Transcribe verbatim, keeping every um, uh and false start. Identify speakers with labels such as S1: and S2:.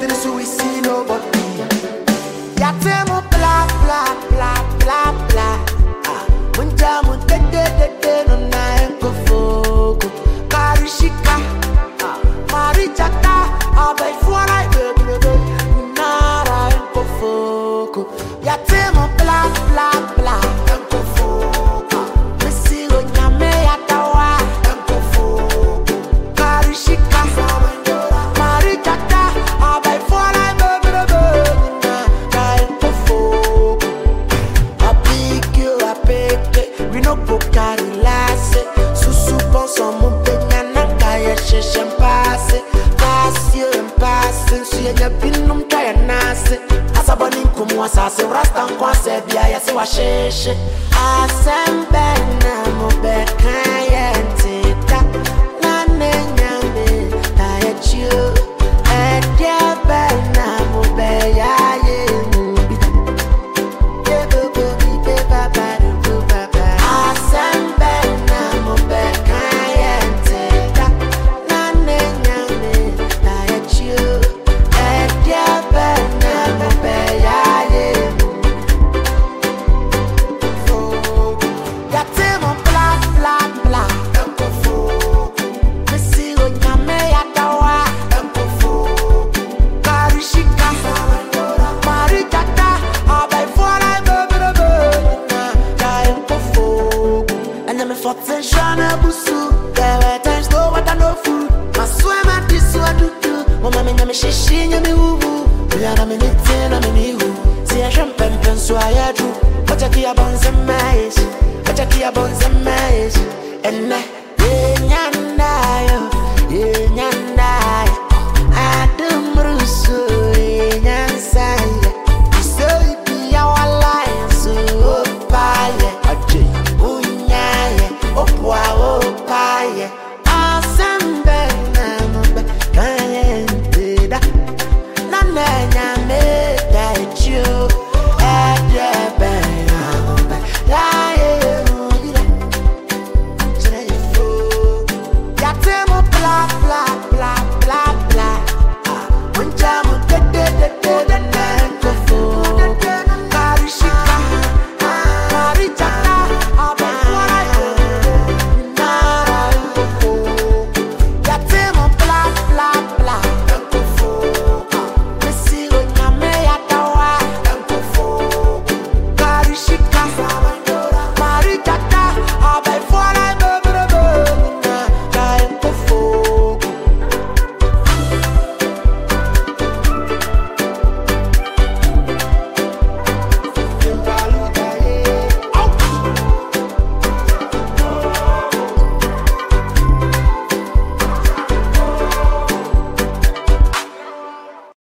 S1: Nothing so we see nobody. Ya temo blah blah blah blah blah. Ah, munja munte de de de no na enko fogo. Karishika, ah, marichata, abai fuara baby baby. Nara enko fogo. Ya temo blah blah blah enko fogo. Mesigo nyame ya tawa enko fogo. Karishika, marichata, abai fuara baby baby. Nara enko fogo. I pick you, I pick it. We no go carry lasse. Susu pon son mon penya na kaya sheshem passe. Pass you and pass. Since you ain't been num kaya nase. Asaboni nkumu asase. Rasta nkwanse biya ya se wa sheshe. Asembe na mo be kaya ntita. Na ne nyambe kaya chiu. Edye be na mo be ya ye mbi. Shana busu, there were times no water no food. My swim at this one do do. Mama me nyame shishi nyame uwu. Yana me nite na me nihu. Si ya shempen pen so ya dru. Ocha ki ya bonze maish, ocha ki ya bonze maish. Enne ye nyane.